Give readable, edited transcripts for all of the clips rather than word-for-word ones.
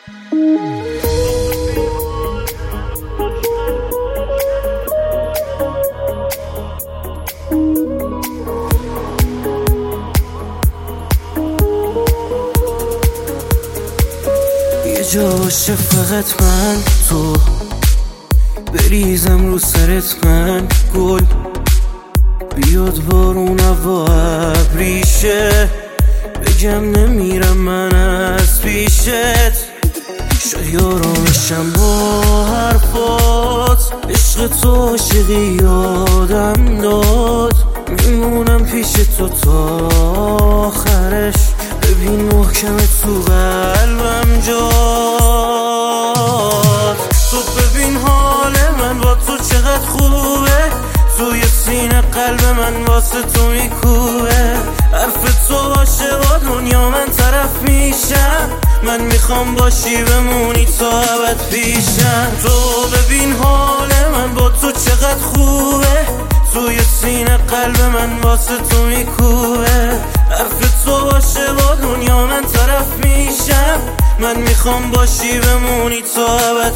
یه جا باشه فقط من تو، بریزم رو سرت من گل، بیاد بارون هوا ابریشه، بگم نمیرم من از پیشت. شاید آرامشم با حرفات، عشق تو عاشقی یادم داد، میمونم پیش تو تا آخرش، ببین محکم تو قلبم جاد. تو ببین حال من با تو چقدر خوبه، توی سینه قلب من واسه تو میکوبه، حرف تو باشه با دنیا من طرف میشم، من میخوام باشی بمونی تا ابد پیشم. تو ببین حال من با تو چقدر خوبه، توی سینه قلب من واسه تو میکوبه، حرف تو باشه با دنیا من طرف میشم، من میخوام باشی بمونی تا ابد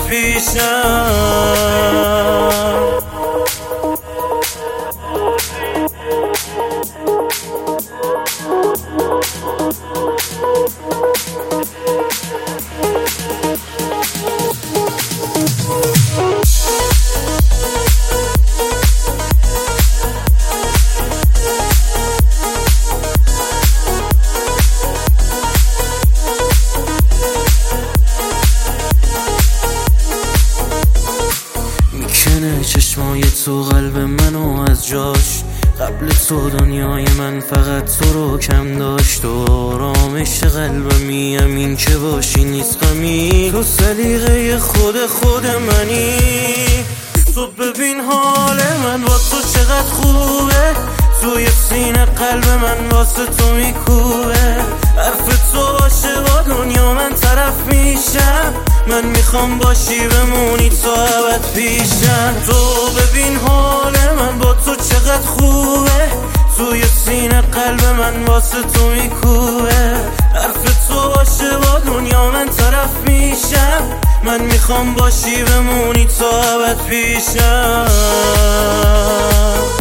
پیشم. میکنه چشمای تو قلب منو از جاش، قبل تو دنیای من فقط تو رو کم داشت، و آرامش قلبمی همین که باشی نیست غمی، تو سلیقه خود منی. تو ببین حال من با تو چقدر خوبه، توی سینه قلب من واسه تو میکوبه، حرف تو باشه با دنیا من طرف میشم، من میخوام باشی بمونی تا ابد پیشم. تو ببین حال من با تو چقدر خوبه، توی سینه قلب من واسه تو میکوبه، حرف تو باشه با دنیا من طرف میشم، من میخوام باشی بمونی تا ابد پیشم.